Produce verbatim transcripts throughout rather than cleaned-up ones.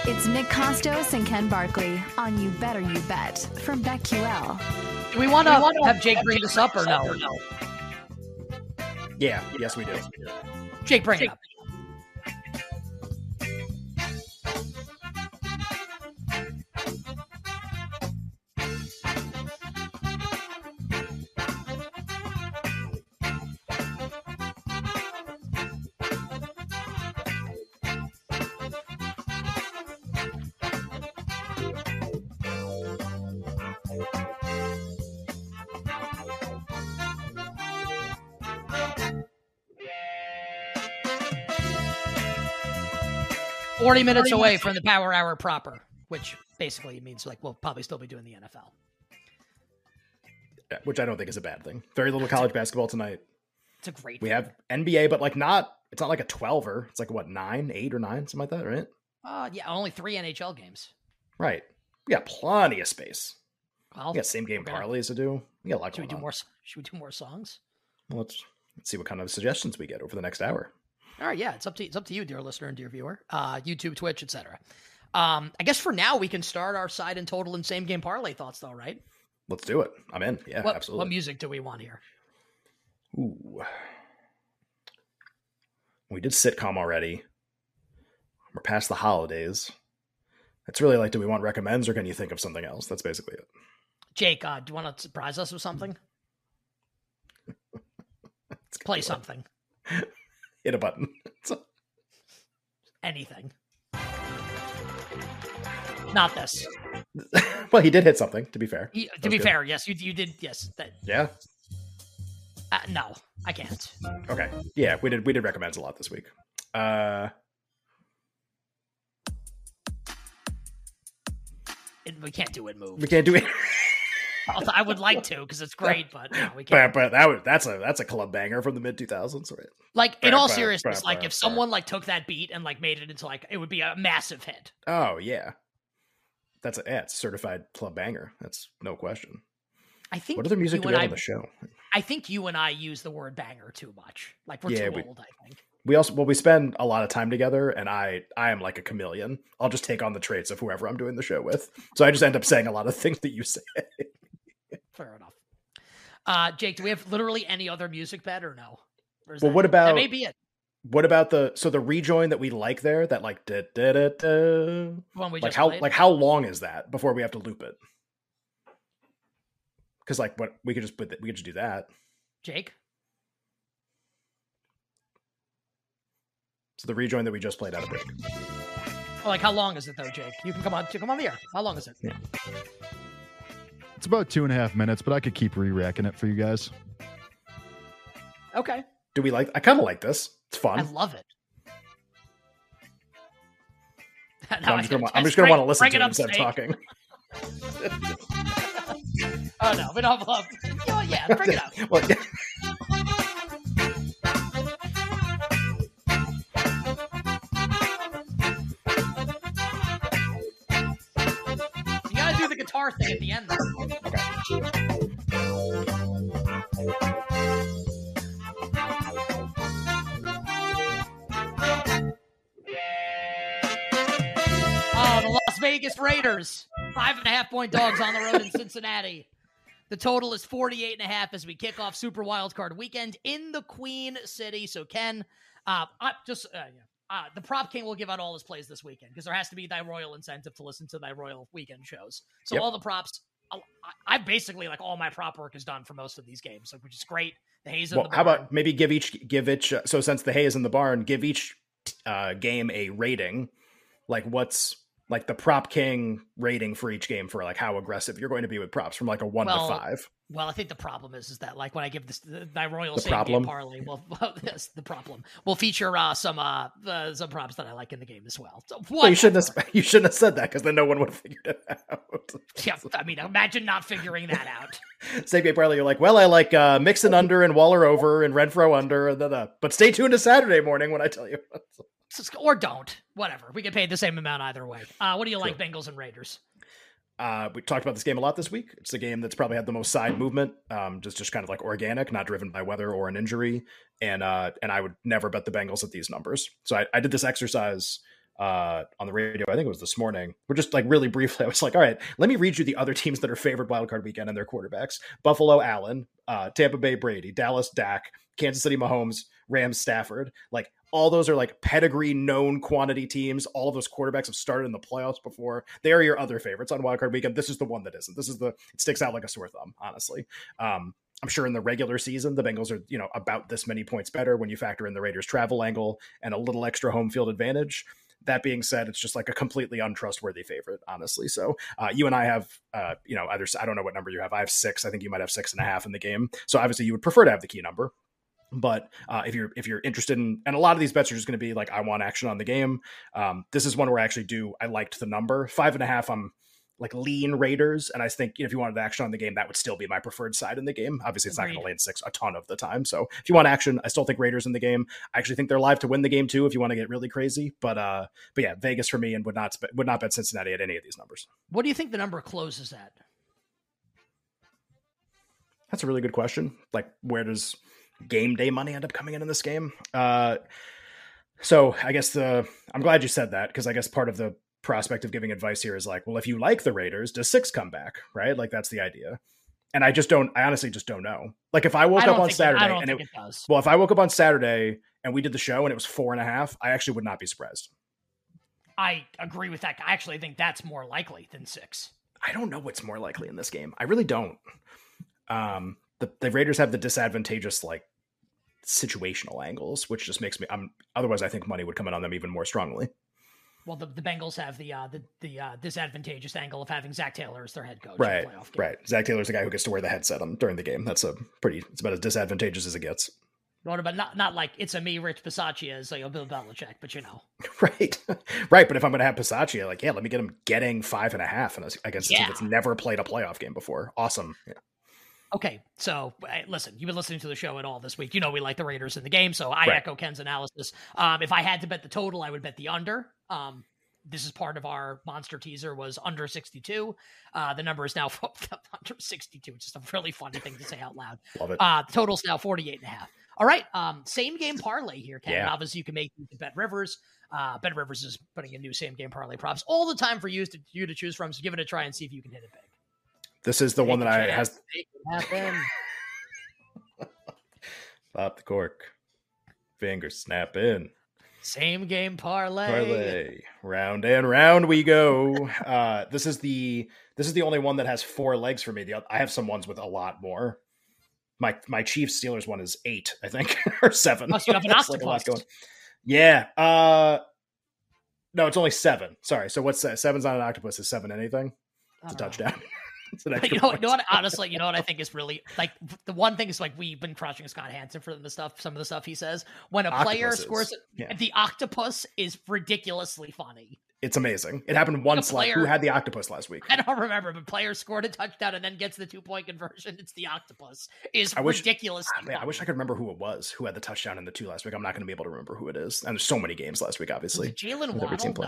It's Nick Costos and Ken Barkley on You Better You Bet from BetQL. Do we want to have Jake bring this up or no? Yeah, yes we do. Jake, bring it up. forty minutes away from the Power Hour proper, which basically means like we'll probably still be doing the N F L. Yeah, which I don't think is a bad thing. Very little college basketball tonight. It's a great We thing. have N B A, but like not, it's not like a twelver. It's like what, nine, eight or nine, something like that, right? Uh, yeah, only three N H L games. Right. We got plenty of space. Well, We got same game gonna- parlays to do. We got a lot should we going do on. more? Should we do more songs? Well, let's, let's see what kind of suggestions we get over the next hour. All right, yeah, it's up to it's up to you, dear listener and dear viewer, uh, YouTube, Twitch, et cetera. Um, I guess for now we can start our side and total and same game parlay thoughts, though, right? Let's do it. I'm in. Yeah, what, absolutely. What music do we want here? Ooh. We did sitcom already. We're past the holidays. It's really like, do we want recommends or can you think of something else? That's basically it. Jake, uh, do you want to surprise us with something? Play something. Hit a button. Anything. Not this. Well, he did hit something, to be fair. He, That to was be good. fair, yes, you you did. Yes, that, Yeah. uh, no, I can't. Okay. Yeah, we did we did recommends a lot this week. Uh It, we can't do it. Move. we can't do it. Although I would like to because it's great, but no, we can't. but, but that was that's a that's a club banger from the mid two thousands, right? Like in all Bah, bah, seriousness, bah, like bah, if bah. someone like took that beat and like made it into like it would be a massive hit. Oh yeah. That's a yeah, it's a certified club banger. That's no question. I think What other music you do we and have I, on the show? I think you and I use the word banger too much. Like we're Yeah, too we- old. I think. We also well we spend a lot of time together, and I I am like a chameleon. I'll just take on the traits of whoever I'm doing the show with. So I just end up saying a lot of things that you say. Fair enough. Uh, Jake, do we have literally any other music bet or no? Or is Well, that- what about- that? May be it. What about the so the rejoin that we like there? That like da, da, da, da, The one we like just how played? like how long is that before we have to loop it? Because like what we could just put that we could just do that. Jake. So the rejoin that we just played out of break. Oh, like how long is it though, Jake? You can come on. Come on the air. How long is it? Yeah. It's about two and a half minutes, but I could keep re-racking it for you guys. Okay. Do we like? I kind of like this. It's fun. I love it. So Now I'm I just gonna, can- I'm just gonna bring- want to listen bring to it up, instead of Snake. talking. Oh no, we don't have love. You know what? Yeah, bring it up. Well, yeah. You gotta do the guitar thing at the end. Though. Oh, the Las Vegas Raiders, five and a half point dogs on the road in Cincinnati. The total is forty-eight and a half as we kick off Super Wildcard Weekend in the Queen City. So, Ken, uh, I just uh, yeah. Uh, the Prop King will give out all his plays this weekend because there has to be thy royal incentive to listen to thy royal weekend shows. So Yep. all the props, I, I basically like all my prop work is done for most of these games, like, which is great. The Hayes in Well, the how barn. about maybe give each give each uh, so since the hay is in the barn, give each uh, game a rating. Like what's like the prop king rating for each game for like how aggressive you're going to be with props from like a one Well, to five. Well, I think the problem is is that like when I give this the, thy royal The same problem? game parlay, well, yes, the problem will feature uh, some uh, uh some props that I like in the game as well. So Well, you shouldn't whatever. have you shouldn't have said that because then no one would have figured it out. Yeah, I mean, imagine not figuring that out. Same game parlay, you're like, well, I like uh, Mixon under and Waller over and Renfro under, and then, uh, but stay tuned to Saturday morning when I tell you. Just- Or don't. Whatever. We get paid the same amount either way. Uh, what do you like, Bengals and Raiders? Uh, we talked about this game a lot this week. It's a game that's probably had the most side movement, um, just just kind of like organic, not driven by weather or an injury. And uh, and I would never bet the Bengals at these numbers. So I, I did this exercise uh, on the radio. I think it was this morning. We're just like really briefly. I was like, all right, let me read you the other teams that are favored wildcard weekend and their quarterbacks: Buffalo, Allen, uh, Tampa Bay, Brady, Dallas, Dak, Kansas City, Mahomes, Rams, Stafford. Like all those are like pedigree, known quantity teams. All of those quarterbacks have started in the playoffs before. They are your other favorites on wildcard weekend. This is the one that isn't. This is the it sticks out like a sore thumb, honestly. Um, I'm sure in the regular season, the Bengals are, you know, about this many points better when you factor in the Raiders' travel angle and a little extra home field advantage. That being said, it's just like a completely untrustworthy favorite, honestly. So uh, you and I have, uh, you know, either, I don't know what number you have. I have six. I think you might have six and a half in the game. So obviously you would prefer to have the key number. But uh, if you're if you're interested in, and a lot of these bets are just going to be like, I want action on the game. Um, this is one where I actually do, I liked the number. Five and a half, I'm like lean Raiders. And I think, you know, if you wanted action on the game, that would still be my preferred side in the game. Obviously, it's Agreed. Not going to land six a ton of the time. So if you want action, I still think Raiders in the game. I actually think they're live to win the game too, if you want to get really crazy. But uh, but yeah, Vegas for me, and would not would not bet Cincinnati at any of these numbers. What do you think the number closes at? That's a really good question. Like, where does game day money end up coming in in this game? Uh, so I guess the I'm glad you said that, because I guess part of the prospect of giving advice here is like, well, if you like the Raiders, does six come back? Right? Like that's the idea. And I just don't, I honestly just don't know. Like if I woke I up on Saturday it, and it, it does. Well, if I woke up on Saturday and we did the show and it was four and a half, I actually would not be surprised. I agree with that. I actually think that's more likely than six. I don't know what's more likely in this game. I really don't. Um, the, the Raiders have the disadvantageous, like, situational angles, which just makes me, I'm otherwise I think money would come in on them even more strongly. Well, the, the Bengals have the uh, the, the uh, disadvantageous angle of having Zach Taylor as their head coach. Right, in the playoff game. right. Zach Taylor's the guy who gets to wear the headset on during the game. That's a pretty, it's about as disadvantageous as it gets. What about not not like it's a me, Rich Bisaccia, as like a Bill Belichick, but you know. Right, right. But if I'm going to have Bisaccia, like, yeah, let me get him getting five and a half against a yeah. team that's never played a playoff game before. Awesome. Yeah. Okay, so listen, you've been listening to the show at all this week. You know we like the Raiders in the game, so I right. echo Ken's analysis. Um, if I had to bet the total, I would bet the under. Um, this is part of our monster teaser was under sixty-two. Uh, the number is now under sixty-two. It's just a really funny thing to say out loud. Love it. Uh, the total's now forty-eight and a half. All right, um, same game parlay here, Ken. Yeah. Obviously, you can make you can bet Rivers. Uh, Bet Rivers is putting in new same game parlay props all the time for you to you to choose from. So give it a try and see if you can hit it big. This is the Take one that I chance. has. Pop the cork. Fingers snap in. Same game parlay. Parlay. Round and round we go. Uh, this is the this is the only one that has four legs for me. The I have some ones with a lot more. My my Chiefs Steelers one is eight, I think, or seven. Oh, so you have an octopus. Like going. Yeah. Uh, no, it's only seven. Sorry. So what's that? Seven's not an octopus. Is seven anything? It's a touchdown. It's an you know, you know what? Honestly, you know what I think is really like the one thing is like we've been crushing Scott Hansen for the stuff, some of the stuff he says. When a player Octopuses. scores, yeah. the octopus is ridiculously funny. It's amazing. It happened once. Like, who had the octopus last week? I don't remember, but player scored a touchdown and then gets the two point conversion. It's the octopus. Is I wish, ridiculous. Ah, man, I wish I could remember who it was who had the touchdown in the two last week. I'm not going to be able to remember who it is. And there's so many games last week, obviously. Jalen Waddle. No.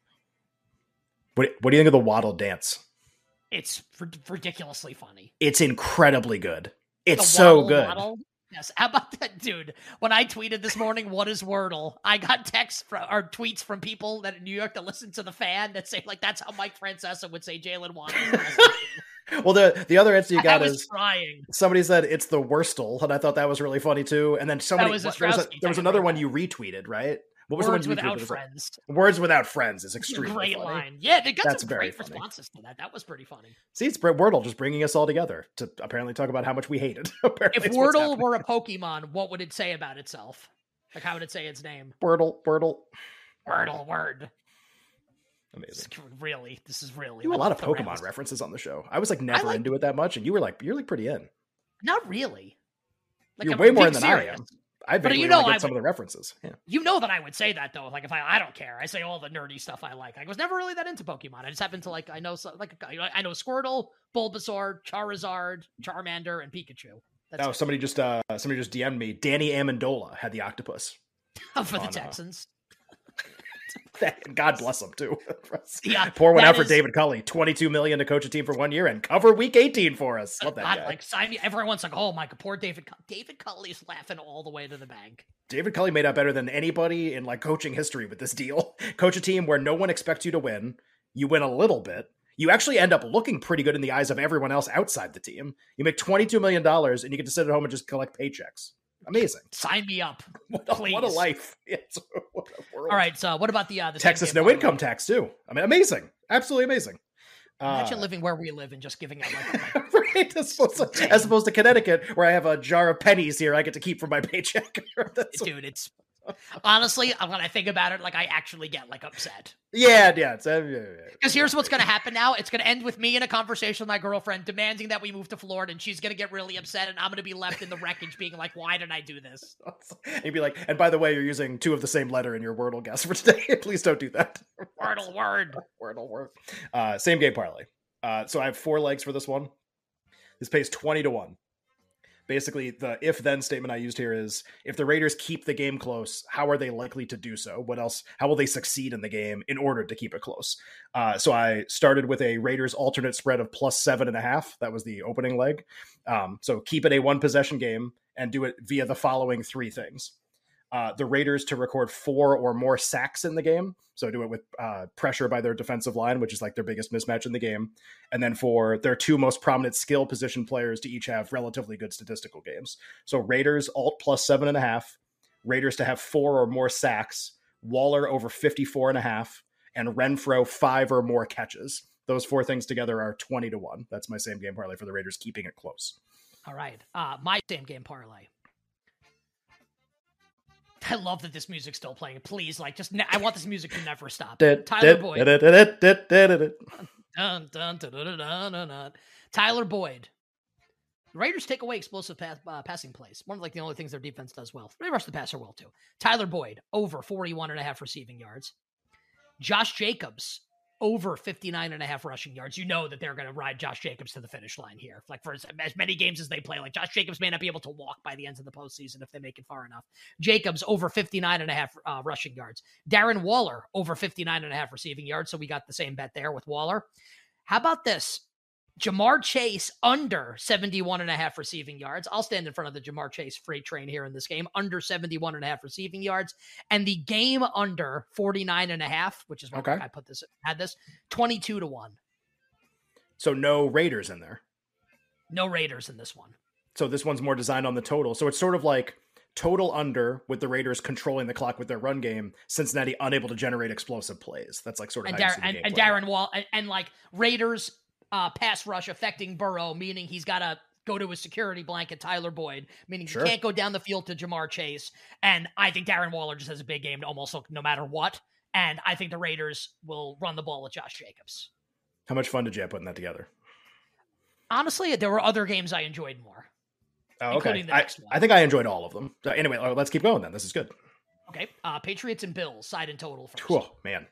What What do you think of the Waddle dance? It's r- ridiculously funny. It's incredibly good. It's the so waddle, good. Waddle. Yes. How about that, dude? When I tweeted this morning, what is Wordle? I got texts from, or tweets from people that in New York that listen to the fan that say, like, that's how Mike Francesa would say Jalen Waddle. Well, the the other answer you got I was is trying. Somebody said it's the Wurstel, and I thought that was really funny too. And then somebody was what, there was, a, there was another one you retweeted, right? What was Words the one you without retweeted? friends. Words without friends is extremely great funny. line. Yeah, they got That's some very great funny. responses to that. That was pretty funny. See, it's Brett Wordle just bringing us all together to apparently talk about how much we hate it. If Wordle were a Pokemon, what would it say about itself? Like, how would it say its name? Wordle, Wordle, Wordle, word. Amazing. It's really, this is really. You have a lot of Pokemon rails. references on the show. I was like never like, into it that much, and you were like, you're like pretty in. Not really. Like, you're I'm way more in being than serious. I am. I But vaguely you know like I get some would- of the references. Yeah. You know that I would say that though. Like if I, I don't care. I say all the nerdy stuff I like. I was never really that into Pokemon. I just happen to like. I know so, like I know Squirtle, Bulbasaur, Charizard, Charmander, and Pikachu. That's Oh, it. somebody just uh somebody just D M'd me. Danny Amendola had the octopus. For the on, uh, Texans. God bless him too. Yeah, Pour one that out for is- David Culley, twenty-two million to coach a team for one year and cover week eighteen for us. Love that God, guy. like sign me. Everyone's like, "Oh my god, poor David." Cull- David Culley's laughing all the way to the bank. David Culley made out better than anybody in like coaching history with this deal. Coach a team where no one expects you to win. You win a little bit. You actually end up looking pretty good in the eyes of everyone else outside the team. You make twenty-two million dollars and you get to sit at home and just collect paychecks. Amazing. Sign me up. What a, what a Please. life. Yes, what a world. All right, so what about the uh, the Texas same game no parlay? income tax too. I mean, amazing. Absolutely amazing. Imagine Uh, living where we live and just giving out like, right, as opposed, to, as opposed to Connecticut, where I have a jar of pennies here I get to keep from my paycheck. That's- dude. It's honestly, when I think about it, like I actually get like upset. yeah, yeah. It's, uh, yeah, yeah. Because here's what's going to happen now. It's going to end with me in a conversation with my girlfriend demanding that we move to Florida, and she's going to get really upset, and I'm going to be left in the wreckage being like, why did I do this? And you'd be like, and by the way, you're using two of the same letter in your Wordle guess for today. Please don't do that. Wordle word. Wordle word. Uh, same game parlay. Uh, so I have four legs for this one. This pays twenty to one. Basically, the if-then statement I used here is, if the Raiders keep the game close, how are they likely to do so? What else? How will they succeed in the game in order to keep it close? Uh, so I started with a Raiders alternate spread of plus seven and a half. That was the opening leg. Um, so keep it a one-possession game and do it via the following three things. Uh, the Raiders to record four or more sacks in the game. So do it with uh, pressure by their defensive line, which is like their biggest mismatch in the game. And then for their two most prominent skill position players to each have relatively good statistical games. So Raiders alt plus seven and a half, Raiders to have four or more sacks, Waller over fifty-four and a half, and Renfro five or more catches. Those four things together are twenty to one. That's my same game parlay for the Raiders, keeping it close. All right. Uh, my same game parlay. I love that this music's still playing. Please, like, just ne- I want this music to never stop. Tyler Boyd. Dun, dun, dun, dun, dun, dun, dun, dun. Tyler Boyd. The Raiders take away explosive pass, uh, passing plays. One of like the only things their defense does well. They rush the passer well too. Tyler Boyd over forty-one and a half receiving yards. Josh Jacobs over fifty-nine and a half rushing yards. You know that they're going to ride Josh Jacobs to the finish line here. Like for as, as many games as they play, like Josh Jacobs may not be able to walk by the end of the postseason if they make it far enough. Jacobs over fifty-nine and a half uh, rushing yards. Darren Waller over fifty-nine and a half receiving yards. So we got the same bet there with Waller. How about this? Jamar Chase under seventy-one and a half receiving yards. I'll stand in front of the Jamar Chase freight train here in this game. Under seventy-one and a half receiving yards. And the game under forty-nine and a half, which is what Okay. I put this, had this, twenty-two to one. So no Raiders in there. No Raiders in this one. So this one's more designed on the total. So it's sort of like total under with the Raiders controlling the clock with their run game. Cincinnati unable to generate explosive plays. That's like sort of And, how you Dar- see the and, game and play. Darren Wall, and, and like Raiders uh, pass rush affecting Burrow, meaning he's got to go to his security blanket, Tyler Boyd, meaning Sure. he can't go down the field to Jamar Chase. And I think Darren Waller just has a big game to almost look no matter what. And I think the Raiders will run the ball with Josh Jacobs. How much fun did you have putting that together? Honestly, there were other games I enjoyed more. Oh, okay. Including the I, next one. I think I enjoyed all of them. So anyway, uh, let's keep going then. This is good. Okay. Uh, Patriots and Bills, side and total first. Oh, man.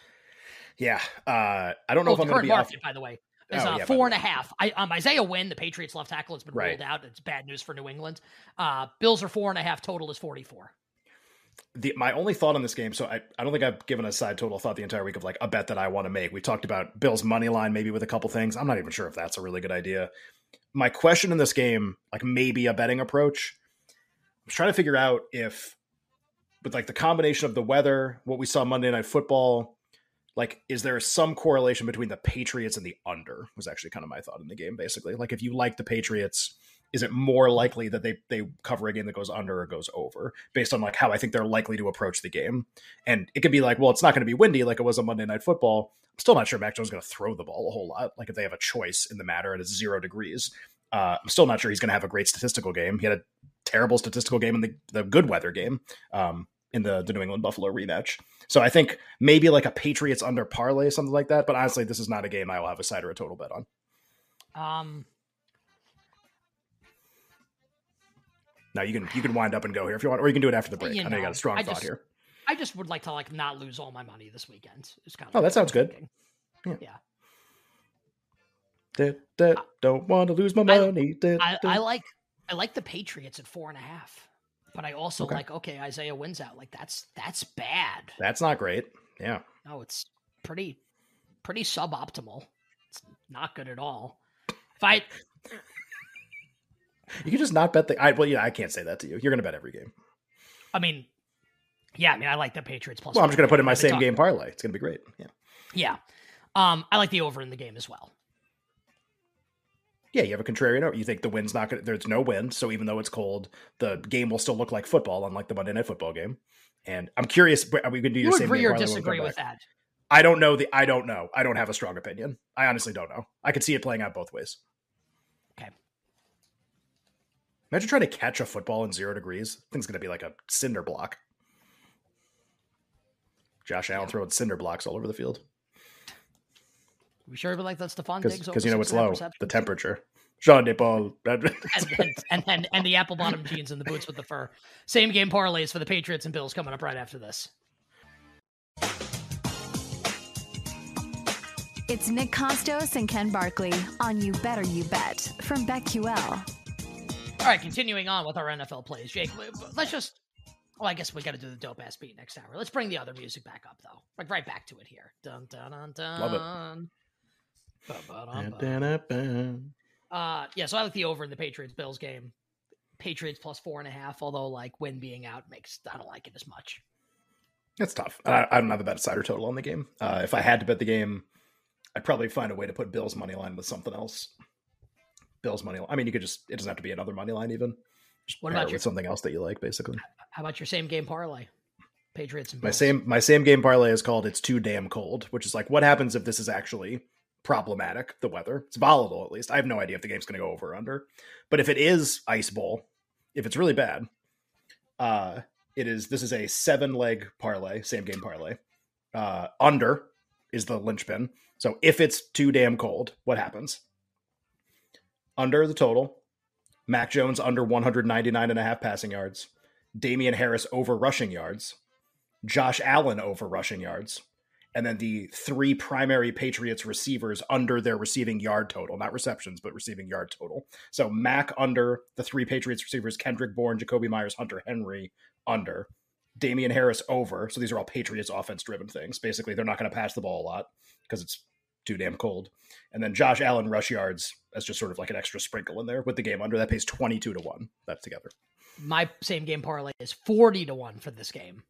Yeah. Uh, I don't know Oh, if the I'm going to current be market, off. by the way, is Oh, uh, yeah, by four the and a way. half. I, um, Isaiah Wynn, the Patriots left tackle, has been Right. ruled out. It's bad news for New England. Uh, Bills are four and a half. Total is forty-four. The, my only thought on this game, so I, I don't think I've given a side total thought the entire week of like a bet that I want to make. We talked about Bill's money line maybe with a couple things. I'm not even sure if that's a really good idea. My question in this game, like maybe a betting approach, I was trying to figure out if with like the combination of the weather, what we saw Monday Night Football, like is there some correlation between the Patriots and the under was actually kind of my thought in the game, basically. Like if you like the Patriots, is it more likely that they they cover a game that goes under or goes over based on like how I think they're likely to approach the game? And it could be like, well, it's not going to be windy like it was on Monday Night Football. I'm still not sure Mac Jones is going to throw the ball a whole lot. Like if they have a choice in the matter and it's zero degrees, uh, I'm still not sure he's going to have a great statistical game. He had a terrible statistical game in the, the good weather game um, in the, the New England Buffalo rematch. So I think maybe like a Patriots under parlay, something like that. But honestly, this is not a game I will have a side or a total bet on. Um, Now you can you can wind up and go here if you want, or you can do it after the break. You I know you got know, a strong I thought just- here. I just would like to like not lose all my money this weekend. It's kind of Oh, that sounds good. Yeah. Yeah. Da, da, don't want to lose my I- money. Da, I, da. I like I like the Patriots at four and a half, but I also Okay. like okay Isaiah wins out. Like that's that's bad. That's not great. Yeah. No, it's pretty, pretty suboptimal. It's not good at all. If I, You can just not bet the. I well, yeah, I can't say that to you. You're going to bet every game. I mean, yeah, I mean, I like the Patriots plus. Well, I'm just going to put in my I've been same talking- game parlay. It's going to be great. Yeah. Yeah, um, I like the over in the game as well. Yeah, you have a contrarian over. You think the wind's not going to, there's no wind. So even though it's cold, the game will still look like football, unlike the Monday Night Football game. And I'm curious, are we going to do You your same agree game or parlay when we disagree come with back? that? I don't know. The I don't know. I don't have a strong opinion. I honestly don't know. I could see it playing out both ways. Okay. Imagine trying to catch a football in zero degrees. Thing's going to be like a cinder block. Josh Allen throwing cinder blocks all over the field. We sure would like that Stephon Diggs Because you know it's six and a half low, receptions? the temperature. Jean de Paul. and, and, and, and, and the apple bottom jeans and the boots with the fur. Same game parlays for the Patriots and Bills coming up right after this. It's Nick Costos and Ken Barkley on You Better You Bet from BetQL. All right, continuing on with our N F L plays, Jake. Let's just. Well, I guess we got to do the dope ass beat next hour. Let's bring the other music back up, though. Like right back to it here. Dun dun dun dun. Love it. it. Uh, yeah. So I like the over in the Patriots Bills game. Patriots plus four and a half. Although, like, win being out makes I don't like it as much. It's tough. I, I don't have a bet side or total on the game. Uh, if I had to bet the game, I'd probably find a way to put Bills money line with something else. Bills money line. I mean, you could just. It doesn't have to be another money line even. Just What pair about it your- with something else that you like, basically? How about your same game parlay? Patriots and Bills. My same my same game parlay is called "It's Too Damn Cold," which is like, what happens if this is actually problematic? The weather, it's volatile. At least I have no idea if the game's going to go over or under. But if it is ice bowl, if it's really bad, uh, it is. This is a seven leg parlay, same game parlay. Uh, under is the linchpin. So if it's too damn cold, what happens? Under the total. Mac Jones under one ninety-nine and a half passing yards. Damian Harris over rushing yards. Josh Allen over rushing yards. And then the three primary Patriots receivers under their receiving yard total. Not receptions, but receiving yard total. So Mac under the three Patriots receivers, Kendrick Bourne, Jacoby Myers, Hunter Henry under. Damian Harris over. So these are all Patriots offense-driven things. Basically, they're not going to pass the ball a lot because it's too damn cold. And then Josh Allen rush yards as just sort of like an extra sprinkle in there with the game under. That pays twenty-two to one. That's together. My same game parlay is forty to one for this game.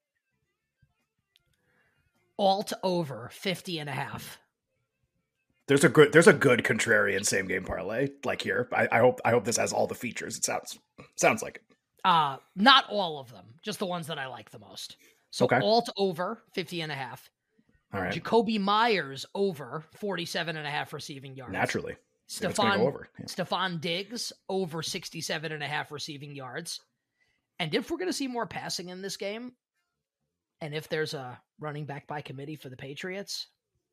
Alt over fifty and a half. There's a good there's a good contrarian same game parlay like here. I, I hope I hope this has all the features. It sounds sounds like it. Uh, not all of them, just the ones that I like the most. So Okay. alt over fifty and a half. All right. Jacoby Myers over forty-seven and a half receiving yards. Naturally. If it's gonna Stephon, go over. Yeah. Stephon Diggs over sixty-seven and a half receiving yards. And if we're going to see more passing in this game, and if there's a running back by committee for the Patriots,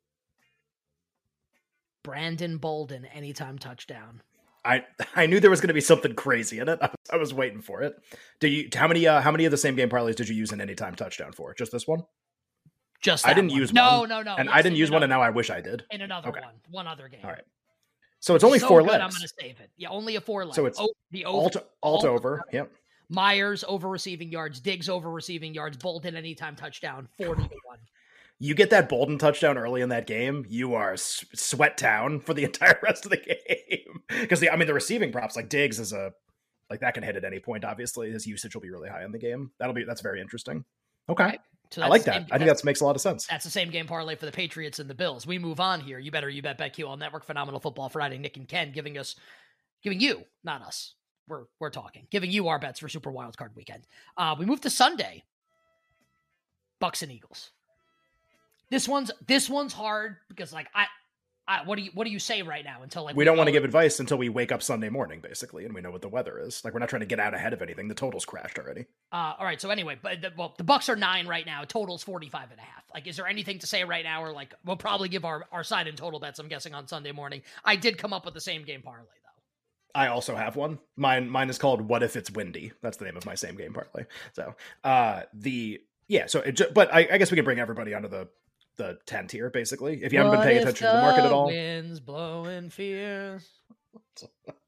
Brandon Bolden, anytime touchdown. I I knew there was going to be something crazy in it. I was, I was waiting for it. Do you how many uh, how many of the same game parlays did you use an anytime touchdown for? Just this one? Just I that didn't one. use no, one. No, no, and yes, I didn't in use one, and another- now I wish I did. in another Okay. one, one other game. All right. So it's only So four good, legs. I'm going to save it. Yeah, only a four leg. So it's oh, the over. alt, alt alt- over. Yep. Myers over receiving yards, Diggs over receiving yards, Bolden anytime touchdown, forty to one. You get that Bolden touchdown early in that game, you are s- sweat town for the entire rest of the game. Because the I mean the receiving props like Diggs is a like that can hit at any point. Obviously, his usage will be really high in the game. That'll be that's very interesting. Okay, Right. So I that's like the that. same- I think that makes a lot of sense. That's the same game parlay for the Patriots and the Bills. We move on here. You better you bet BetQL Network, Phenomenal Football Friday. Nick and Ken giving us, giving you, not us. We're we're talking, giving you our bets for Super Wildcard Weekend. Uh, we move to Sunday. Bucks and Eagles. This one's this one's hard because like I, I what do you what do you say right now until like We don't want to know- give advice until we wake up Sunday morning, basically, and we know what the weather is. Like we're not trying to get out ahead of anything. The total's crashed already. Uh, all right. So anyway, but the, well, the Bucks are nine right now. Total's forty-five and a half. Like, is there anything to say right now? Or like, we'll probably give our, our side and total bets, I'm guessing, on Sunday morning. I did come up with the same game parlay though. I also have one. Mine mine is called "What If It's Windy." That's the name of my same game parlay. So uh, the yeah. So it ju- but I, I guess we can bring everybody onto the the tent here, basically. If you haven't been paying attention to the market at all, Winds blowing fierce.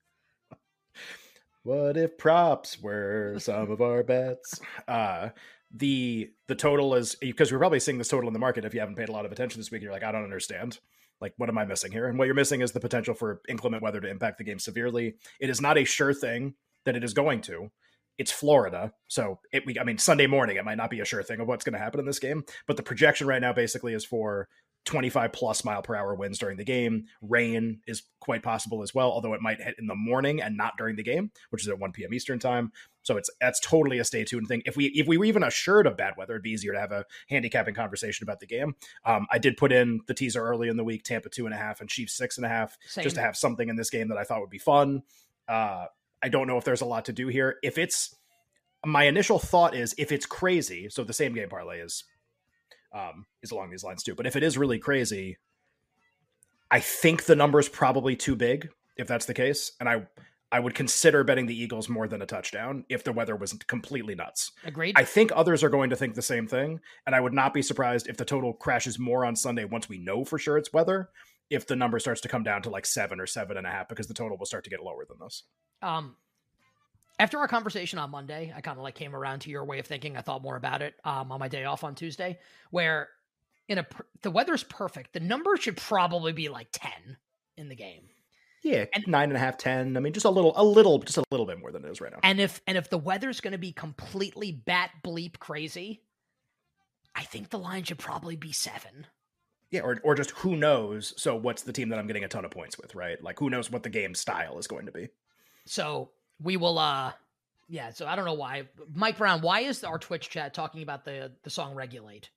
what if props were some of our bets? Uh, the the total is, because we're probably seeing this total in the market if you haven't paid a lot of attention this week. You're like, I don't understand. Like, what am I missing here? And what you're missing is the potential for inclement weather to impact the game severely. It is not a sure thing that it is going to. It's Florida. So, it, we, I mean, Sunday morning, it might not be a sure thing of what's going to happen in this game. But the projection right now basically is for twenty-five plus mile per hour winds during the game. Rain is quite possible as well, although it might hit in the morning and not during the game, which is at one p.m. Eastern time. So it's that's totally a stay tuned thing. If we if we were even assured of bad weather, it'd be easier to have a handicapping conversation about the game. Um, I did put in the teaser early in the week, Tampa two and a half and Chiefs six and a half, Same. just to have something in this game that I thought would be fun. Uh, I don't know if there's a lot to do here. If it's my initial thought is if it's crazy, so the same game parlay is um, is along these lines too. But if it is really crazy, I think the number is probably too big if that's the case, and I. I would consider betting the Eagles more than a touchdown if the weather was completely nuts. Agreed. I think others are going to think the same thing, and I would not be surprised if the total crashes more on Sunday once we know for sure it's weather, if the number starts to come down to like seven or seven and a half, because the total will start to get lower than this. Um, after our conversation on Monday, I kind of like came around to your way of thinking. I thought more about it um, on my day off on Tuesday, where in a the weather's perfect. The number should probably be like ten in the game. Yeah, and, nine and a half, ten. I mean, just a little, a little, just a little bit more than it is right now. And if and if the weather's going to be completely bat bleep crazy, I think the line should probably be seven. Yeah, or or just who knows? So what's the team that I'm getting a ton of points with, right? Like who knows what the game style is going to be? So we will. uh Yeah. So I don't know why, Mike Brown. Why is our Twitch chat talking about the the song "Regulate"?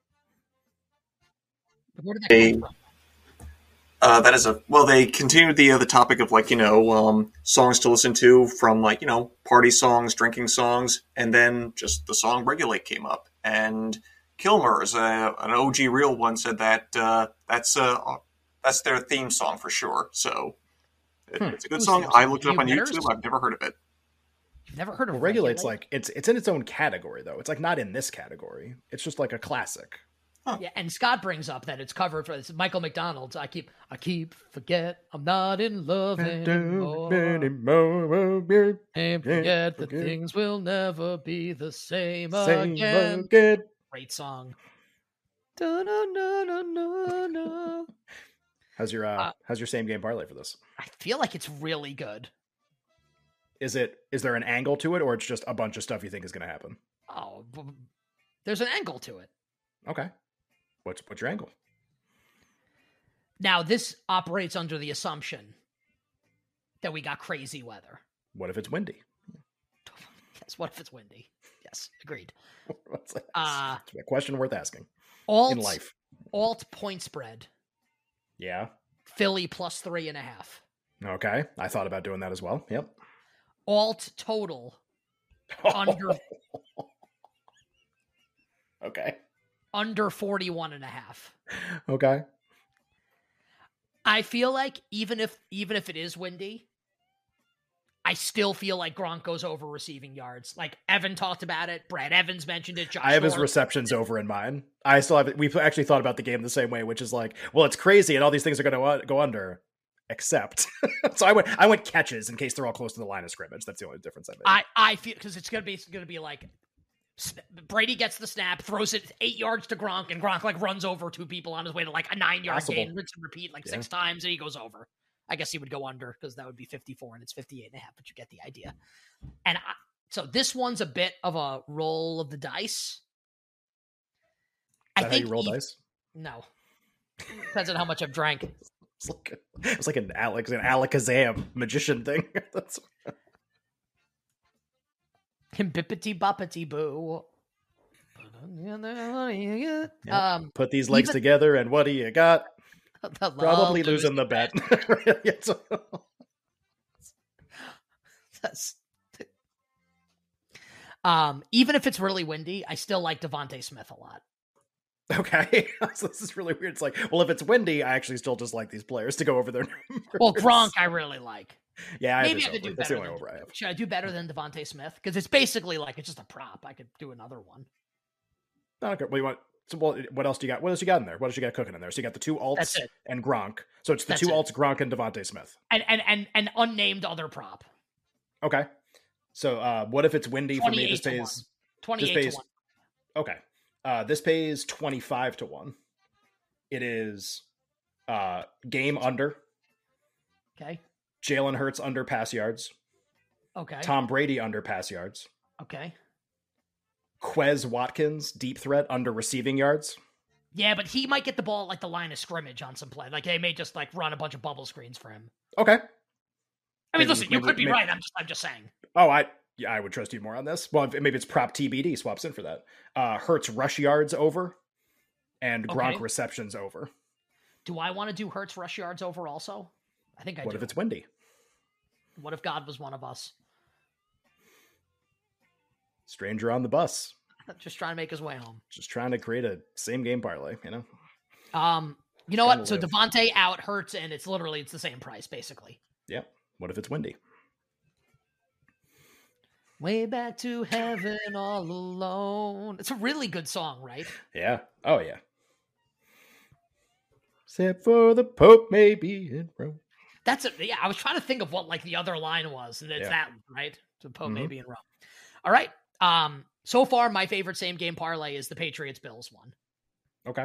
Where did that Hey. come from? Uh, that is a well. They continued the uh, the topic of like you know um, songs to listen to from like you know party songs, drinking songs, and then just the song "Regulate" came up. And Kilmer's, uh, an O G real one, said that uh, that's uh, that's their theme song for sure. So it, Hmm. it's a good Who's song. theme I song? looked it up You on winners? YouTube. I've never heard of it. You've never heard of Well, Regulate's Regulate? like it's it's in its own category though. It's like not in this category. It's just like a classic. Yeah, and Scott brings up that it's covered for it's Michael McDonald's. I keep, I keep forget I'm not in love anymore, and forget that forget. things will never be the same, Same again. again. Great song. Da-na-na-na-na-na. How's your uh, Uh, how's your same game parlay for this? I feel like it's really good. Is it is there an angle to it, or it's just a bunch of stuff you think is going to happen? Oh, b- there's an angle to it. Okay, what's what's your angle? Now, this operates under the assumption that we got crazy weather. What if it's windy? Yes, what if it's windy? Yes, agreed. What's that? Uh, It's a question worth asking Alt, in life. alt point spread, Yeah. Philly plus three and a half. Okay, I thought about doing that as well. Yep. Alt total under Okay. under forty-one and a half. Okay. I feel like even if even if it is windy, I still feel like Gronk goes over receiving yards. Like Evan talked about it, Brad Evans mentioned it. Josh I have his Norris. receptions over in mine. I still have it. We've actually thought about the game the same way, which is like, well, it's crazy and all these things are going to go under, except. So I went, I went catches in case they're all close to the line of scrimmage. That's the only difference I made. I, I feel because it's gonna be it's gonna be like sn- Brady gets the snap, throws it eight yards to Gronk, and Gronk like runs over two people on his way to like a nine yard Possible. gain, rinse and repeat like Yeah. six times, and he goes over. I guess he would go under because that would be fifty-four and it's fifty-eight and a half, but you get the idea. And I, so this one's a bit of a roll of the dice. Is that I think how you roll ev- dice? No, depends on how much I've drank. It's like it's like an Alex an Alakazam magician thing. That's Bippity boppity boo. Yep. Um, Put these legs even- together, and what do you got? the Probably love losing the bet. Yes. That's- um, even if it's really windy, I still like Devontae Smith a lot. Okay, so this is really weird. It's like, well, if it's windy, I actually still just like these players to go over their numbers. Well, Gronk, I really like. Yeah, I Maybe have I this could do over. That's the better. only Than, over I have. should I do better than Devontae Smith? Because it's basically like it's just a prop. I could do another one. Okay, well, you want? So, well, what else do you got? What else you got in there? What else you got cooking in there? So you got the two alts That's it. and Gronk. So it's the That's two it. alts, Gronk and Devontae Smith. And and and an unnamed other prop. Okay. So uh, what if it's windy for me? This twenty-eight to one. pays. Twenty-eight pays- to one. Okay. Uh, this pays twenty-five to one. It is uh, game under. Okay. Jalen Hurts under pass yards. Okay. Tom Brady under pass yards. Okay. Quez Watkins deep threat under receiving yards. Yeah, but he might get the ball at like the line of scrimmage on some play. Like they may just like run a bunch of bubble screens for him. Okay. I mean, Maybe- listen, you maybe- could be maybe- right. I'm just, I'm just saying. Oh, I yeah, I would trust you more on this. Well, if- maybe it's prop T B D swaps in for that. Uh, Hurts rush yards over, and Gronk Okay. receptions over. Do I want to do Hurts rush yards over also? I think I What do. if it's windy? What if God was one of us? Stranger on the bus, Just trying to make his way home. just trying to create a same game parlay. You know. Um, you know Trying what? to So live. Devontae out Hurts, and it's literally it's the same price basically. Yeah. What if it's windy? Way back to heaven all alone. It's a really good song, right? Yeah. Oh yeah. Except for the Pope may be in Rome. That's it. Yeah, I was trying to think of what like the other line was, and it's Yeah. that right. So Pope Mhm. maybe in Rome. All right. Um. So far, my favorite same game parlay is the Patriots Bills one. Okay.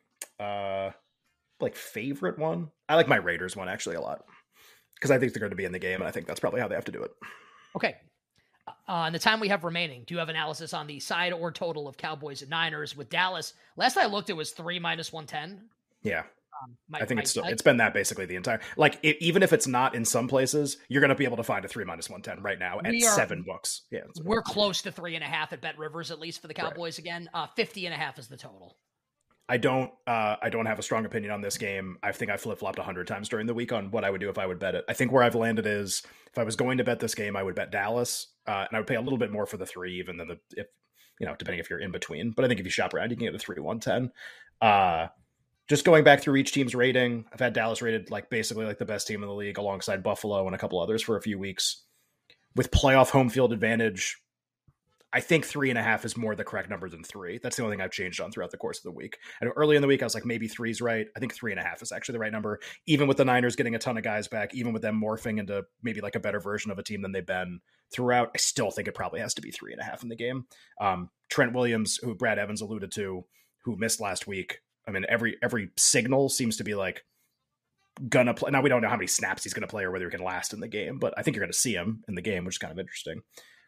Uh, like favorite one? I like my Raiders one actually a lot because I think they're going to be in the game, and I think that's probably how they have to do it. Okay. Uh, in the time we have remaining, do you have analysis on the side or total of Cowboys and Niners with Dallas? Last I looked, it was three minus one ten. Yeah, Um, my, I think my- it's still I- it's been that basically the entire like it, even if it's not in some places, you're going to be able to find a three minus one ten right now at We are- seven books. Yeah, that's what- We're close to three and a half at Bet Rivers, at least for the Right. Cowboys again. Uh, fifty and a half is the total. I don't uh, I don't have a strong opinion on this game. I think I flip flopped a hundred times during the week on what I would do if I would bet it. I think where I've landed is if I was going to bet this game, I would bet Dallas, uh, and I would pay a little bit more for the three, even than the if you know depending if you're in between. But I think if you shop around, you can get a three one ten. Uh, just going back through each team's rating, I've had Dallas rated like basically like the best team in the league, alongside Buffalo and a couple others for a few weeks. With playoff home field advantage, I think three and a half is more the correct number than three. That's the only thing I've changed on throughout the course of the week. I know early in the week, I was like, maybe three's right. I think three and a half is actually the right number. Even with the Niners getting a ton of guys back, even with them morphing into maybe like a better version of a team than they've been throughout, I still think it probably has to be three and a half in the game. Um, Trent Williams, who Brad Evans alluded to, who missed last week. I mean, every, every signal seems to be like, gonna play. Now we don't know how many snaps he's going to play or whether he can last in the game, but I think you're going to see him in the game, which is kind of interesting.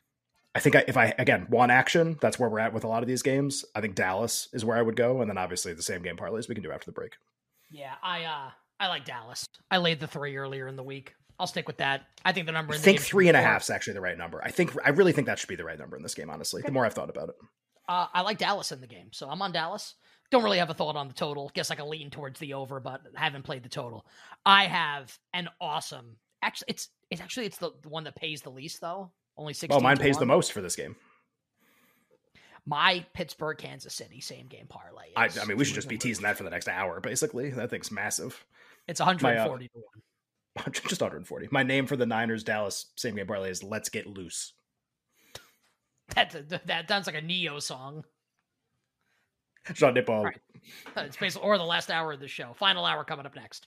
I think I, if I, again, one action, that's where we're at with a lot of these games. I think Dallas is where I would go. And then obviously the same game parlays we can do after the break. Yeah, I uh, I like Dallas. I laid the three earlier in the week. I'll stick with that. I think the number. I In the think game should three be and a four. half is actually the right number. I think, I really think that should be the right number in this game, honestly, the more I've thought about it. Uh, I like Dallas in the game, so I'm on Dallas. Don't really have a thought on the total. Guess I can lean towards the over, but haven't played the total. I have an awesome. Actually, it's it's actually it's the, the one that pays the least though. Only sixteen. Well, mine to pays one. the most for this game. My Pittsburgh, Kansas City same game parlay. I, is I mean, we should through just be the teasing roof. that for the next hour, basically. That thing's massive. It's one hundred forty my, uh, to one. Just one hundred forty. My name for the Niners Dallas same game parlay is Let's Get Loose. That that sounds like a Neo song. Jean Nippo. Right. It's basically or the last hour of the show. Final hour coming up next.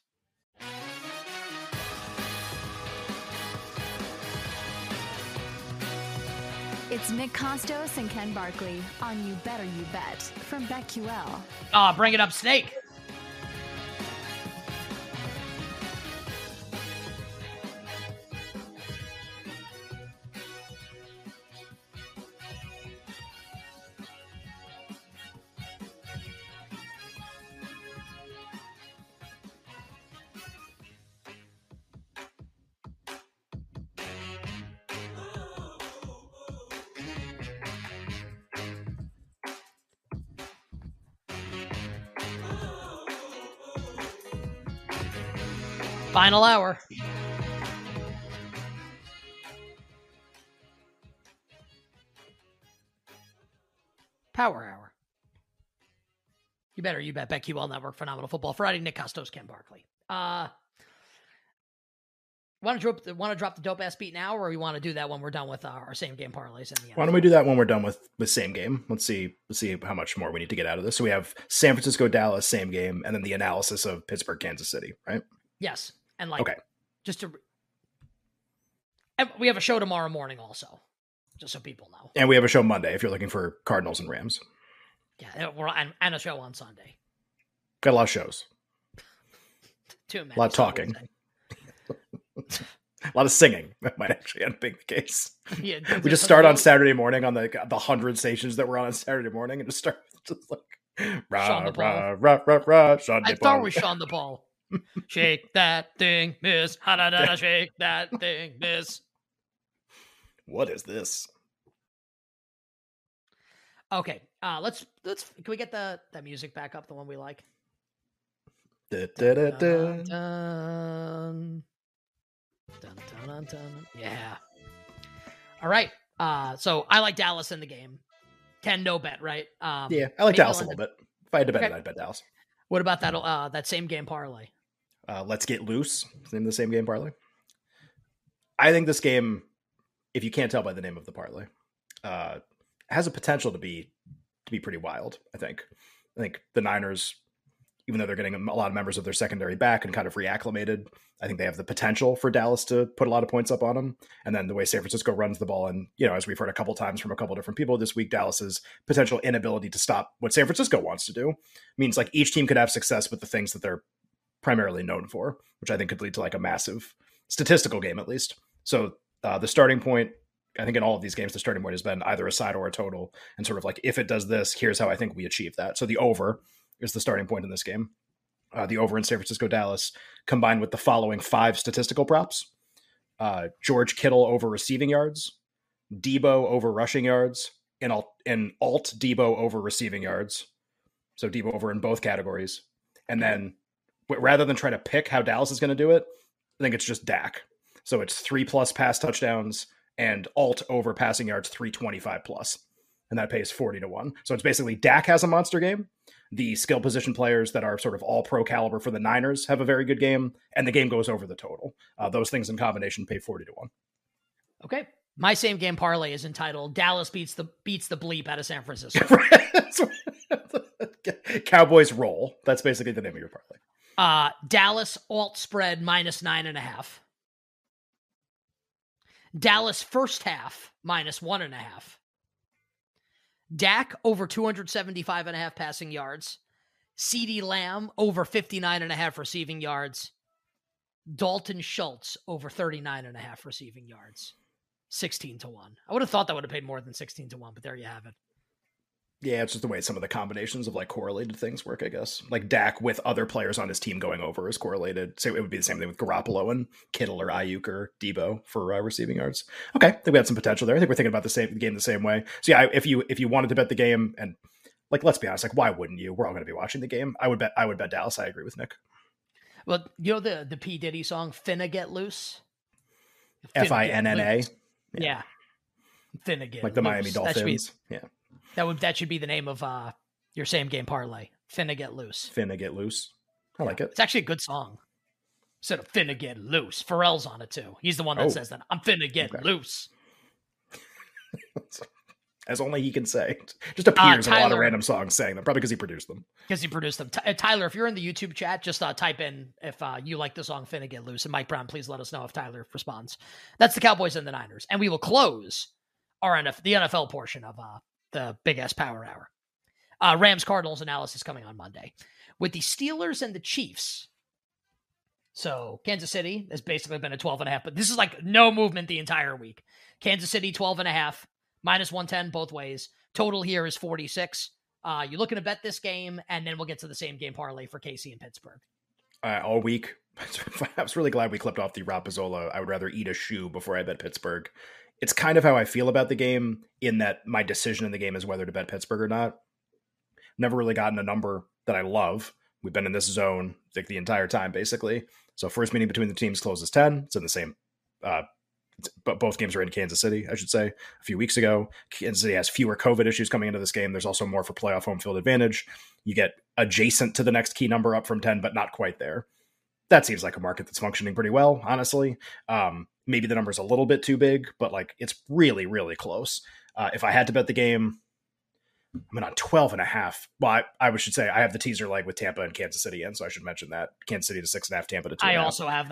It's Nick Costos and Ken Barkley on You Better You Bet from BetQL. Ah, bring it up, Snake. Final hour. Power hour. You better, you bet. BetQL Network, Phenomenal Football Friday. Nick Costos, Ken Barkley. Uh, want to drop the, want to drop the dope ass beat now, or we want to do that when we're done with our, our same game parlays in the end? Why don't we do that when we're done with the same game? Let's see. Let's see how much more we need to get out of this. So we have San Francisco, Dallas, same game, and then the analysis of Pittsburgh, Kansas City, right? Yes, and like Okay. just to. And we have a show tomorrow morning, also, just so people know. And we have a show Monday if you're looking for Cardinals and Rams. Yeah, we're and, and a show on Sunday. Got a lot of shows. Too many. A lot of talking. A lot of singing. That might actually end up being the case. Yeah, we just start on Saturday morning on the the hundred stations that we're on on Saturday morning, and just start just like rah Sean the rah rah rah rah. Sean I the thought Paul. it was Sean the Paul. Shake that thing, miss. Ha da da da. Shake that thing, miss. What is this? Okay, uh, let's let's. Can we get the that music back up? The one we like. Da, da, da, da. Dun, dun, dun, dun, dun, dun. Yeah. All right. Uh, so I like Dallas in the game. Ken, no bet, right? Um, Yeah, I like maybe Dallas a I'll little end bit. If I had to bet Okay. it, I'd bet Dallas. What about that? Uh, that same game parlay. Uh, let's get loose. Is the name of the same game parlay. I think this game, if you can't tell by the name of the parlay, uh, has a potential to be to be pretty wild. I think. I think the Niners, even though they're getting a lot of members of their secondary back and kind of reacclimated, I think they have the potential for Dallas to put a lot of points up on them. And then the way San Francisco runs the ball, and you know, as we've heard a couple times from a couple different people this week, Dallas's potential inability to stop what San Francisco wants to do means like each team could have success with the things that they're primarily known for, which I think could lead to like a massive statistical game at least. So uh, the starting point, I think in all of these games, the starting point has been either a side or a total, and sort of like if it does this, here's how I think we achieve that. So the over is the starting point in this game. Uh, the over in San Francisco, Dallas, combined with the following five statistical props. Uh, George Kittle over receiving yards, Debo over rushing yards, and alt, and alt Debo over receiving yards. So Debo over in both categories. And then w- rather than try to pick how Dallas is going to do it, I think it's just Dak. So it's three plus pass touchdowns and alt over passing yards, three twenty-five plus. And that pays forty to one. So it's basically Dak has a monster game. The skill position players that are sort of all pro caliber for the Niners have a very good game, and the game goes over the total. Uh, those things in combination pay forty to one. Okay. My same game parlay is entitled Dallas beats the beats the bleep out of San Francisco. Cowboys roll. That's basically the name of your parlay. Uh, Dallas alt spread minus nine and a half. Dallas first half minus one and a half. Dak over two seventy-five and a half passing yards. CeeDee Lamb over fifty-nine and a half receiving yards. Dalton Schultz over thirty-nine and a half receiving yards. sixteen to one. I would have thought that would have paid more than sixteen to one, but there you have it. Yeah, it's just the way some of the combinations of like correlated things work, I guess. Like Dak with other players on his team going over is correlated. So it would be the same thing with Garoppolo and Kittle or Ayuk or Debo for uh, receiving yards. Okay, I think we had some potential there. I think we're thinking about the same the game the same way. So yeah, if you if you wanted to bet the game, and like let's be honest, like why wouldn't you? We're all going to be watching the game. I would bet I would bet Dallas. I agree with Nick. Well, you know the the P Diddy song "Finna Get Loose." F I N N A. Yeah, Finna Get like the loose. Miami That should be, Dolphins. Yeah. That would that should be the name of uh, your same game parlay. Finna Get Loose. Finna Get Loose. I like it. It's actually a good song. Instead of Finna Get Loose. Pharrell's on it too. He's the one that Oh. says that. I'm finna get Okay. loose. As only he can say. Just appears in a lot of Tyler- random songs saying them, probably because he produced them. Because he produced them. Ty- uh, Tyler, if you're in the YouTube chat, just uh, type in if uh, you like the song Finna Get Loose. And Mike Brown, please let us know if Tyler responds. That's the Cowboys and the Niners. And we will close our N F- the N F L portion of uh, the Big Ass Power Hour. Uh, Rams Cardinals analysis coming on Monday. With the Steelers and the Chiefs. So Kansas City has basically been a twelve and a half, but this is like no movement the entire week. Kansas City twelve and a half, minus one ten both ways. Total here is forty-six. Uh, you're looking to bet this game, and then we'll get to the same game parlay for K C and Pittsburgh. Uh, all week. I was really glad we clipped off the Rob Pizzola. I would rather eat a shoe before I bet Pittsburgh. It's kind of how I feel about the game, in that my decision in the game is whether to bet Pittsburgh or not. Never really gotten a number that I love. We've been in this zone like the entire time, basically. So first meeting between the teams closes ten. It's in the same, uh, but both games are in Kansas City, I should say, a few weeks ago. Kansas City has fewer COVID issues coming into this game. There's also more for playoff home field advantage. You get adjacent to the next key number up from ten, but not quite there. That seems like a market that's functioning pretty well, honestly. Um, maybe the number's a little bit too big, but like it's really, really close. Uh, if I had to bet the game, I'm in on twelve and a half. Well, I, I should say I have the teaser leg with Tampa and Kansas City in, so I should mention that. Kansas City to six and a half, Tampa to two. I and a half. also have that.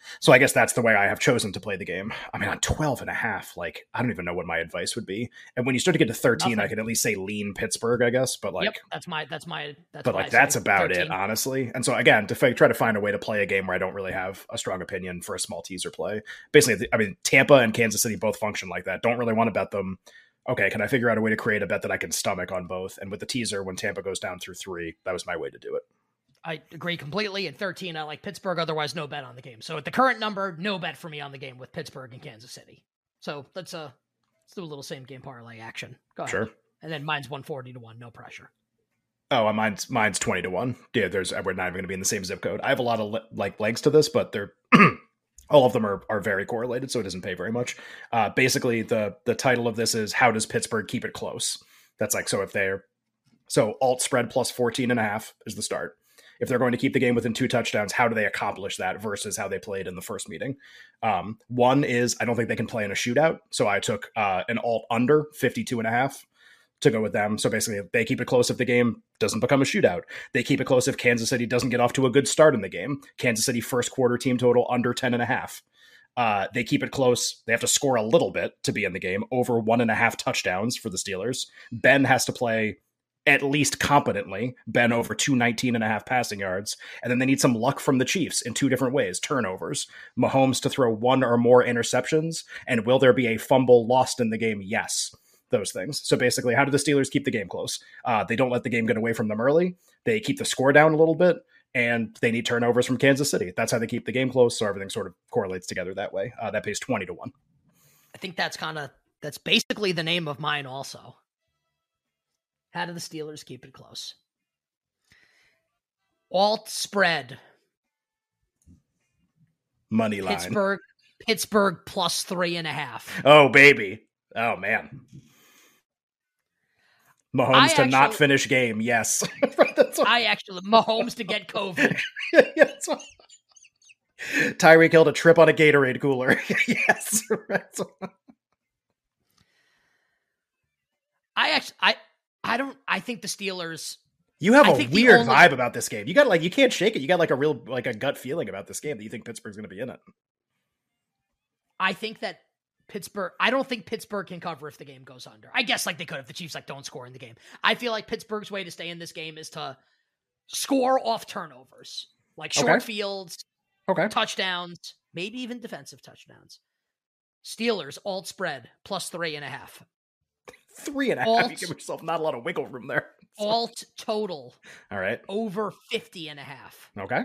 So I guess that's the way I have chosen to play the game. I mean, on twelve and a half, like, I don't even know what my advice would be. And when you start to get to thirteen, Nothing. I can at least say lean Pittsburgh, I guess. But like, yep, that's my, that's my, that's but like, that's about thirteen. It, honestly. And so again, to f- try to find a way to play a game where I don't really have a strong opinion for a small teaser play. Basically, I mean, Tampa and Kansas City both function like that. Don't really want to bet them. Okay, can I figure out a way to create a bet that I can stomach on both? And with the teaser, when Tampa goes down through three, that was my way to do it. I agree completely. At thirteen, I like Pittsburgh. Otherwise, no bet on the game. So at the current number, no bet for me on the game with Pittsburgh and Kansas City. So let's uh let's do a little same game parlay action. Go ahead. Sure. And then mine's one forty to one. No pressure. Oh, mine's mine's twenty to one. Yeah, there's we're not even going to be in the same zip code. I have a lot of le- like legs to this, but they're all of them are are very correlated, so it doesn't pay very much. Uh, basically, the the title of this is how does Pittsburgh keep it close? That's like so if they're so alt spread plus fourteen and a half is the start. If they're going to keep the game within two touchdowns, how do they accomplish that versus how they played in the first meeting? Um, one is I don't think they can play in a shootout. So I took uh, an alt under fifty-two and a half to go with them. So basically they keep it close if the game doesn't become a shootout. They keep it close if Kansas City doesn't get off to a good start in the game. Kansas City first quarter team total under ten and a half. Uh, they keep it close. They have to score a little bit to be in the game, over one and a half touchdowns for the Steelers. Ben has to play at least competently, Ben over two nineteen and a half passing yards. And then they need some luck from the Chiefs in two different ways. Turnovers, Mahomes to throw one or more interceptions. And will there be a fumble lost in the game? Yes. Those things. So basically, how do the Steelers keep the game close? Uh, they don't let the game get away from them early. They keep the score down a little bit, and they need turnovers from Kansas City. That's how they keep the game close. So everything sort of correlates together that way. Uh, that pays twenty to one. I think that's kind of, that's basically the name of mine also. How do the Steelers keep it close? Alt spread. Money line. Pittsburgh, Pittsburgh plus three and a half. Oh, baby. Oh, man. Mahomes I to actually, not finish game. Yes. I actually, Mahomes to get COVID. Yes. Tyreek Hill to trip on a Gatorade cooler. Yes. I actually, I, I don't. I think the Steelers. You have a weird only, vibe about this game. You got like you can't shake it. You got like a real like a gut feeling about this game that you think Pittsburgh's going to be in it. I think that Pittsburgh. I don't think Pittsburgh can cover if the game goes under. I guess like they could if the Chiefs like don't score in the game. I feel like Pittsburgh's way to stay in this game is to score off turnovers, like short okay. fields, okay, touchdowns, maybe even defensive touchdowns. Steelers alt spread plus three and a half. Three and a alt, half. You give yourself not a lot of wiggle room there. So. Alt total. All right. Over fifty and a half. Okay.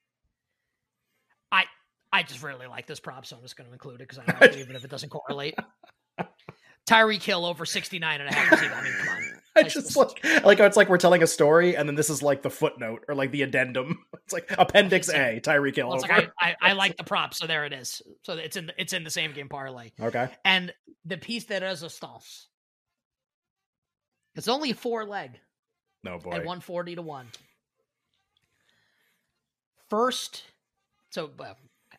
I I just really like this prop, so I'm just going to include it because I like it even if it doesn't correlate. Tyreek Hill over sixty-nine and a half. I mean, come on. I just like, like it's like we're telling a story, and then this is like the footnote or like the addendum. It's like Appendix A, Tyreek Hill. Well, like I, I, I like the prop, so there it is. So it's in it's in the same game parlay. Okay. And the piece de resistance. It's only a four leg. No boy. At one forty to one. First, so uh,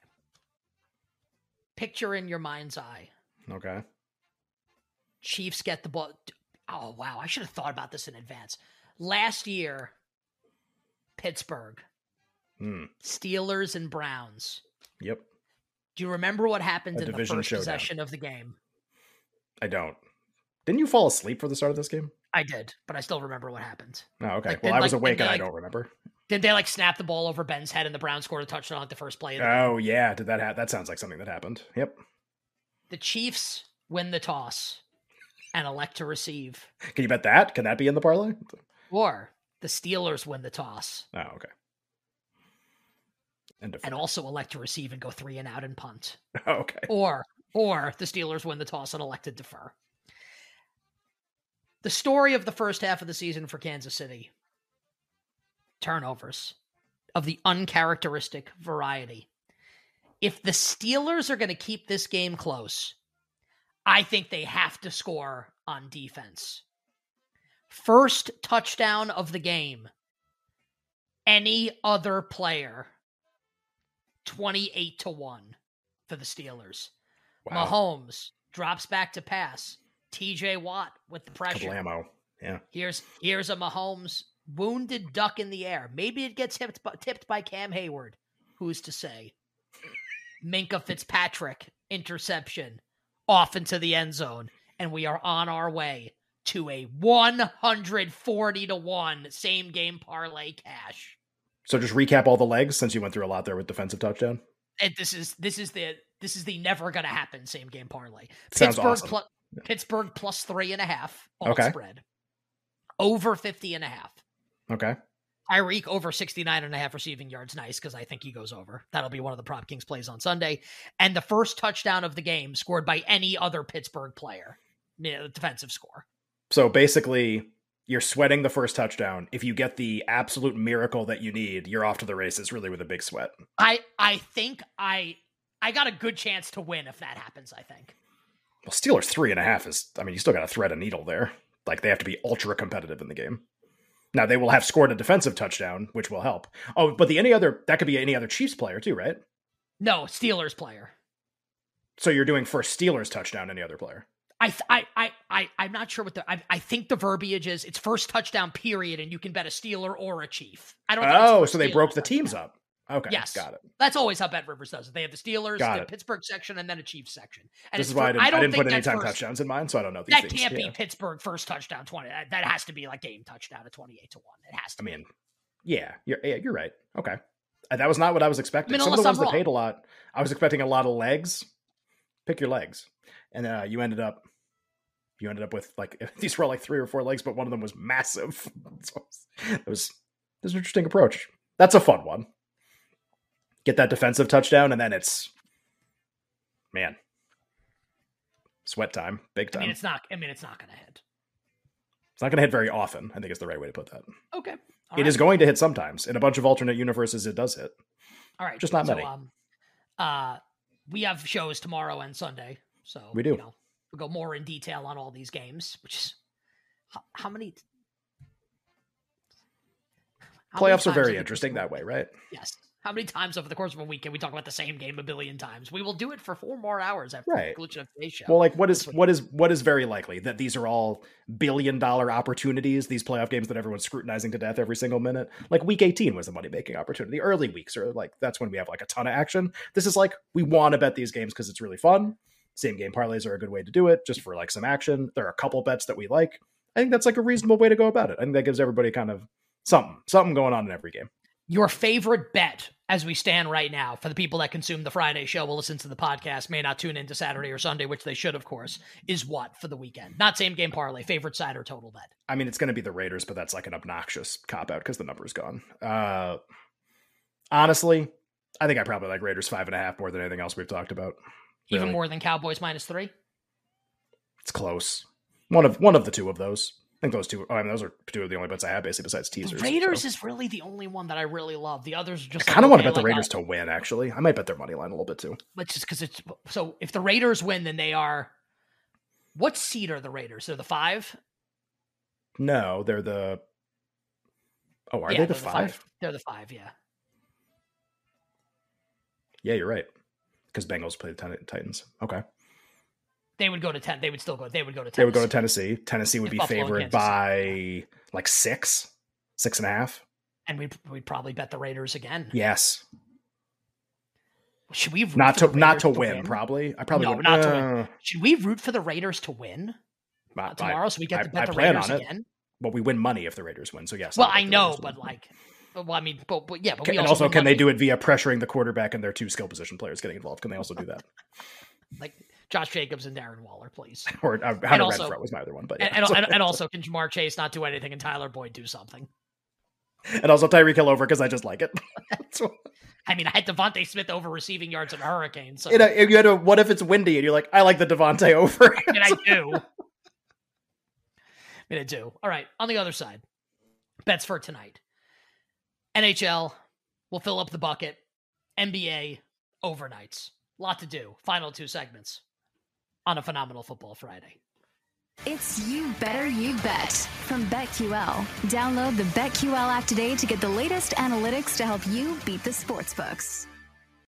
picture in your mind's eye. Okay. Chiefs get the ball. Oh, wow. I should have thought about this in advance. Last year, Pittsburgh, hmm. Steelers and Browns. Yep. Do you remember what happened A in the first showdown. possession of the game? I don't. Didn't you fall asleep for the start of this game? I did, but I still remember what happened. Oh, okay. Like, well, did, I was like, awake and like, I don't remember. Did they like snap the ball over Ben's head and the Browns scored a touchdown at the first play? Of the oh, game? yeah. Did that happen? That sounds like something that happened. Yep. The Chiefs win the toss and elect to receive. Can you bet that? Can that be in the parlay? Or the Steelers win the toss. Oh, okay. And, and also elect to receive and go three and out and punt. Okay. Or or the Steelers win the toss and elect to defer. The story of the first half of the season for Kansas City. Turnovers of the uncharacteristic variety. If the Steelers are going to keep this game close, I think they have to score on defense. First touchdown of the game. Any other player. twenty-eight to one for the Steelers. Wow. Mahomes drops back to pass. T J Watt with the pressure. Kablamo. Yeah. Here's here's a Mahomes wounded duck in the air. Maybe it gets tipped by, tipped by Cam Hayward. Who's to say? Minkah Fitzpatrick interception off into the end zone, and we are on our way to a one hundred forty to one same game parlay cash. So just recap all the legs since you went through a lot there with defensive touchdown. And this is this is the this is the never gonna happen same game parlay. Sounds Pittsburgh awesome. plus Pittsburgh plus three and a half all Okay. spread. Over fifty and a half. Okay. Tyreek over sixty-nine and a half receiving yards. Nice, because I think he goes over. That'll be one of the Prop Kings plays on Sunday. And the first touchdown of the game scored by any other Pittsburgh player. Yeah, defensive score. So basically, you're sweating the first touchdown. If you get the absolute miracle that you need, you're off to the races really with a big sweat. I I think I I got a good chance to win if that happens, I think. Well, Steelers three and a half is, I mean, you still got to thread a needle there. Like, they have to be ultra competitive in the game. Now, they will have scored a defensive touchdown, which will help. Oh, but the any other, that could be any other Chiefs player too, right? No, Steelers player. So you're doing first Steelers touchdown, any other player. I, th- I, I, I, I'm not sure what the, I, I think the verbiage is it's first touchdown period, and you can bet a Steeler or a Chief. I don't think it's Oh, first so they Steelers broke the touchdown. teams up. Okay, Yes. got it. That's always how Bet Rivers does it. They have the Steelers, Got the it. Pittsburgh section, and then a Chiefs section. And This it's is why I fir- didn't, I don't didn't think put any that's time first- touchdowns in mine, so I don't know these That things. can't Yeah. be Pittsburgh first touchdown twenty. That, that has to be like game touchdown at twenty-eight to one. It has to I be. mean, yeah, you're, yeah, you're right. Okay. Uh, That was not what I was expecting. I mean, Some of the unless ones I'm that paid a wrong. lot, I was expecting a lot of legs. Pick your legs. And uh, you ended up, you ended up with like, these were all like three or four legs, but one of them was massive. So it was, it was an interesting approach. That's a fun one. Get that defensive touchdown, and then it's, man, sweat time, big I time. mean, it's not. I mean, it's not going to hit. It's not going to hit very often, I think is the right way to put that. Okay. All It right. is going to hit sometimes. In a bunch of alternate universes, it does hit. All right. just not so, many. Um, uh, we have shows tomorrow and Sunday, so We do. You know, we'll go more in detail on all these games. Which is how, how many? how many Playoffs are times very have we interesting just- that way, right? Yes. How many times over the course of a week can we talk about the same game a billion times? We will do it for four more hours after Right. the conclusion of today's show. Well, like what is This would- what is what is very likely that these are all billion dollar opportunities, these playoff games that everyone's scrutinizing to death every single minute. Like week eighteen was a money making opportunity. Early weeks are like that's when we have like a ton of action. This is like we want to bet these games because it's really fun. Same game parlays are a good way to do it, just for like some action. There are a couple bets that we like. I think that's like a reasonable way to go about it. I think that gives everybody kind of something, something going on in every game. Your favorite bet as we stand right now, for the people that consume the Friday show, will listen to the podcast, may not tune into Saturday or Sunday, which they should, of course, is what for the weekend? Not same game parlay, favorite side or total bet. I mean, it's going to be the Raiders, but that's like an obnoxious cop out because the number's gone. Uh, honestly, I think I probably like Raiders five and a half more than anything else we've talked about. Even Really. more than Cowboys minus three? It's close. One of one of the two of those. I think those two. Oh, I mean, those are two of the only bets I have, basically, besides The teasers. Raiders so. is really the only one that I really love. The others are just I like, kind of want to okay, bet the like, Raiders uh, to win. Actually, I might bet their money line a little bit too. But just because it's so, if the Raiders win, then they are. What seed are the Raiders? They're the five. No, they're the. Oh, are Yeah, they the they're five? They're the five. Yeah. Yeah, you're right. Because Bengals play the Tit- Titans. Okay, They would go to ten. They would still go. They would go to. they would go to Tennessee. Tennessee. Tennessee would If be Buffalo and favored Kansas City, by like six, six and a half. and we'd we'd probably bet the Raiders again. Yes, Should we root not for to the not Raiders to win. Probably, I probably No, would not to uh, win. Should we root for the Raiders to win I- uh, tomorrow, so we get I- to I bet the plan Raiders on it. again? Well, we win money if the Raiders win. So yes. Well, I'll I bet the know, Raiders win. but like, well, I mean, but, but yeah, but Can, we and also, also, win can they money. do it via pressuring the quarterback and their two skill position players getting involved? Can they also do that? like Josh Jacobs and Darren Waller, please? Or uh, Hunter also- Renfrow was my other one, but yeah. And, and, and, and also, can Jamar Chase not do anything and Tyler Boyd do something? and also Tyreek Hill over because I just like it. So, I mean, I had Devontae Smith over receiving yards in a hurricane, so you know, if you had a, what if it's windy and you're like, I like the Devontae over. I mean, I do. I mean, I do. All right, on the other side, bets for tonight. N H L will fill up the bucket. N B A overnights. Lot to do. Final two segments on a phenomenal football Friday. It's You Better You Bet from BetQL. Download the BetQL app today to get the latest analytics to help you beat the sportsbooks.